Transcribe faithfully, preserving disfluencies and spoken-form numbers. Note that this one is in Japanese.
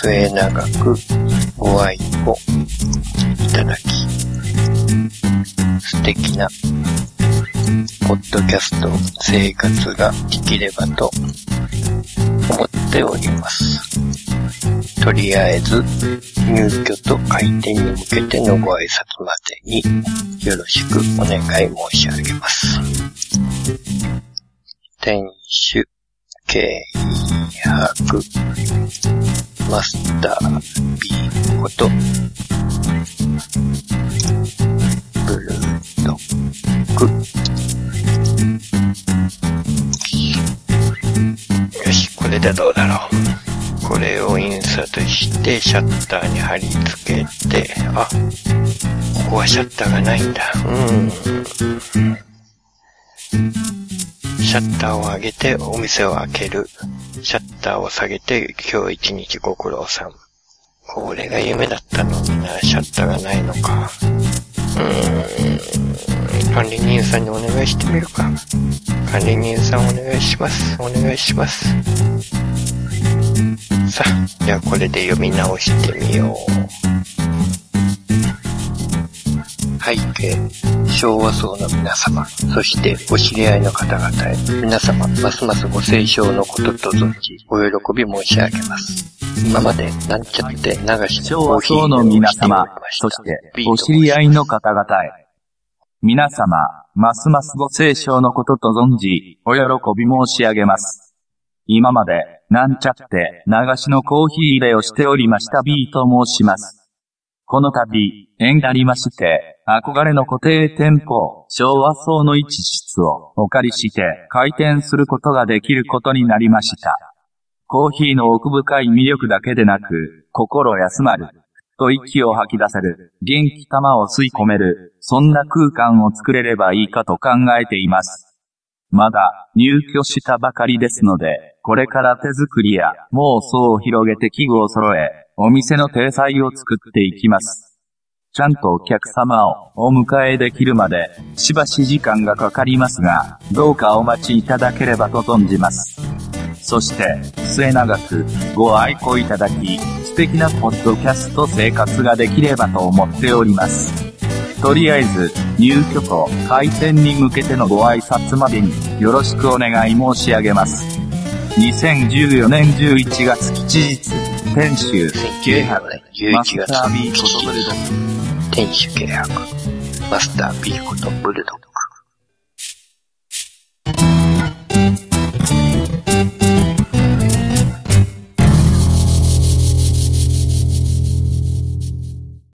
末永くご愛顧いただき、素敵なポッドキャスト生活ができればと思っております。とりあえず入居と開店に向けてのご挨拶までによろしくお願い申し上げます。店主経営博マスター B ことブルドッグ。よし、これでどうだろう。これを印刷してシャッターに貼り付けて、あ、ここはシャッターがないんだ。うーん。シャッターを上げてお店を開ける。シャッターを下げて今日一日ご苦労さん。これが夢だったのにな。シャッターがないのか。うーん。管理人さんにお願いしてみるか。管理人さんお願いします。お願いします。さあ、じゃあこれで読み直してみよう。背景、昭和層の皆様、そしてお知り合いの方々へ、皆様、ますますご清聴のことと存じ、お喜び申し上げます。今までなんちゃって流しのコーヒーをしておりました。 昭和層の皆様、そしてお知り合いの方々へ、皆様、ますますご清聴のことと存じ、お喜び申し上げます。今まで、なんちゃって流しのコーヒー入れをしておりました B と申します。この度、縁ありまして、憧れの固定店舗、昭和層の一室をお借りして開店することができることになりました。コーヒーの奥深い魅力だけでなく、心休まる、と息を吐き出せる、元気玉を吸い込める、そんな空間を作れればいいかと考えています。まだ入居したばかりですので、これから手作りや妄想を広げて器具を揃え、お店の体裁を作っていきます。ちゃんとお客様をお迎えできるまで、しばし時間がかかりますが、どうかお待ちいただければと存じます。そして、末永くご愛顧いただき、素敵なポッドキャスト生活ができればと思っております。とりあえず、入居と開店に向けてのご挨拶までによろしくお願い申し上げます。にせんじゅうよねんじゅういちがつ吉日、店主経営博マスター B ことブルドッグ。 店主経営博マスター B ことブルドッグ。